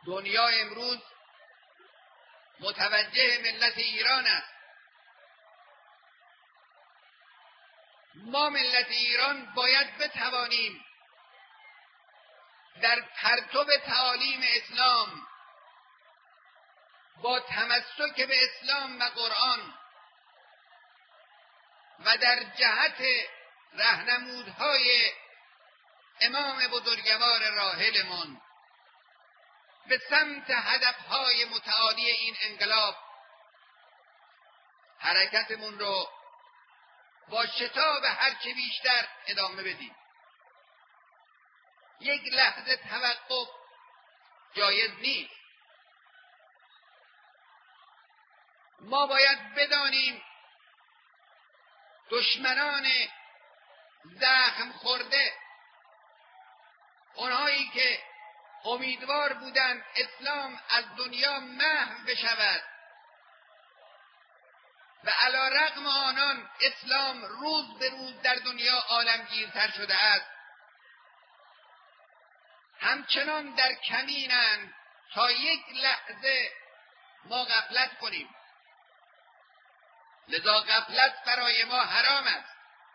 دنیا امروز متوجه ملت ایران است. ما ملت ایران باید بتوانیم در پرتو تعالیم اسلام با تمسک به اسلام و قرآن و در جهت راهنمودهای امام بزرگوار راحلمان به سمت هدفهای متعالی این انقلاب حرکتمون رو با شتاب هرچه بیشتر ادامه بدیم. یک لحظه توقف جایز نیست. ما باید بدانیم دشمنان زخم خورده، اونهایی که امیدوار بودند اسلام از دنیا محو بشود و علی رغم آنان اسلام روز به روز در دنیا عالمگیرتر شده است، همچنان در کمینند تا یک لحظه ما غفلت کنیم. لذا غفلت برای ما حرام است.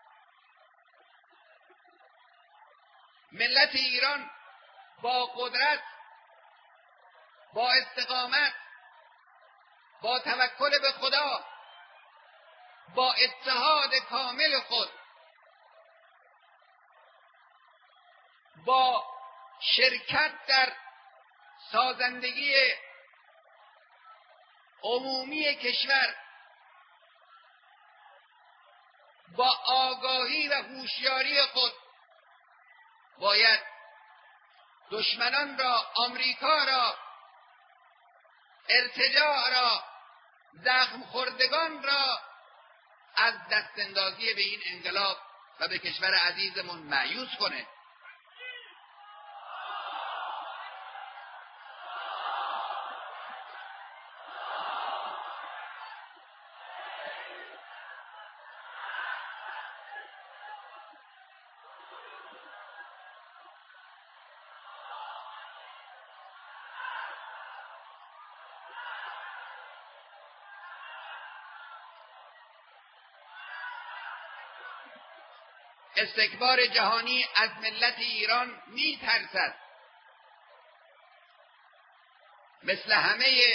ملت ایران با قدرت، با استقامت، با توکل به خدا، با اتحاد کامل خود، با شرکت در سازندگی عمومی کشور، با آگاهی و هوشیاری خود باید دشمنان را، آمریکا را، ارتجاع را، زخم خوردگان را از دستاندازی به این انقلاب و به کشور عزیزمون مایوس کنه. استکبار جهانی از ملت ایران می‌ترسد. مثل همه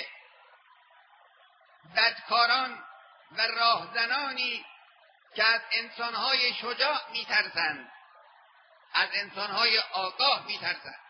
بدکاران و راهزنانی که از انسان‌های شجاع می‌ترسند، از انسان‌های آگاه می‌ترسند.